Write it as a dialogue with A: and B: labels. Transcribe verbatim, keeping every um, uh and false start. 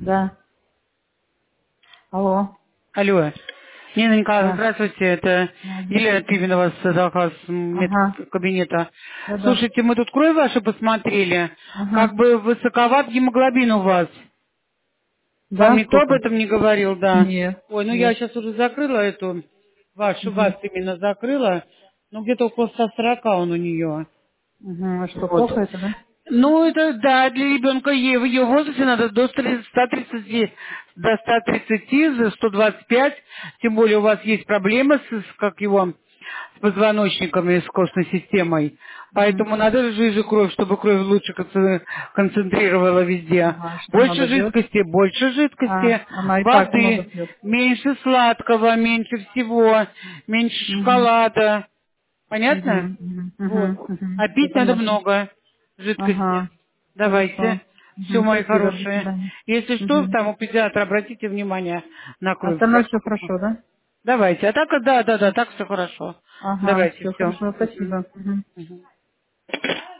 A: Да. Алло.
B: Алло. Нина Николаевна,
A: Да.
B: здравствуйте. Это
A: А,
B: Елена
A: здравствуйте.
B: Пименова с заказ
A: Ага.
B: медкабинета.
A: Да-да.
B: Слушайте, мы тут кровь вашу посмотрели.
A: Ага.
B: Как бы высоковат гемоглобин у вас. Вам
A: Да,
B: никто об
A: сколько?
B: этом не говорил, да?
A: Нет.
B: Ой, ну я
A: Нет.
B: сейчас уже закрыла эту, вашу,
A: Угу.
B: вас именно закрыла. Ну, где-то около ста сорока он у нее.
A: Угу. А что,
B: Вот.
A: плохо это, да?
B: Ну, это, да, для ребенка е- в ее возрасте надо до ста тридцати, до ста тридцати, за сто двадцать пять, тем более у вас есть проблемы с, с, как его, с позвоночником и с костной системой,
A: Угу.
B: поэтому надо жиже кровь, чтобы кровь лучше конце- концентрировала везде.
A: Ага. Что
B: Больше
A: надо делать?
B: жидкости, больше
A: А,
B: жидкости,
A: она и так много
B: воды,
A: пьет.
B: меньше сладкого, меньше всего, меньше
A: Угу.
B: шоколада.
A: Угу.
B: Понятно?
A: Угу.
B: Вот.
A: Угу. Угу.
B: А
A: Все
B: пить надо
A: понятно.
B: много жидкости.
A: Ага.
B: Давайте.
A: Хорошо.
B: Все,
A: Угу.
B: мои
A: Спасибо. До
B: хорошие.
A: свидания.
B: Если что,
A: Угу.
B: там у педиатра обратите внимание на кровь.
A: Остальное все
B: Хорошо?
A: хорошо, да?
B: Давайте. А так, да, да, да, так все хорошо.
A: Ага.
B: Давайте,
A: Все
B: все.
A: хорошо. Спасибо. Угу.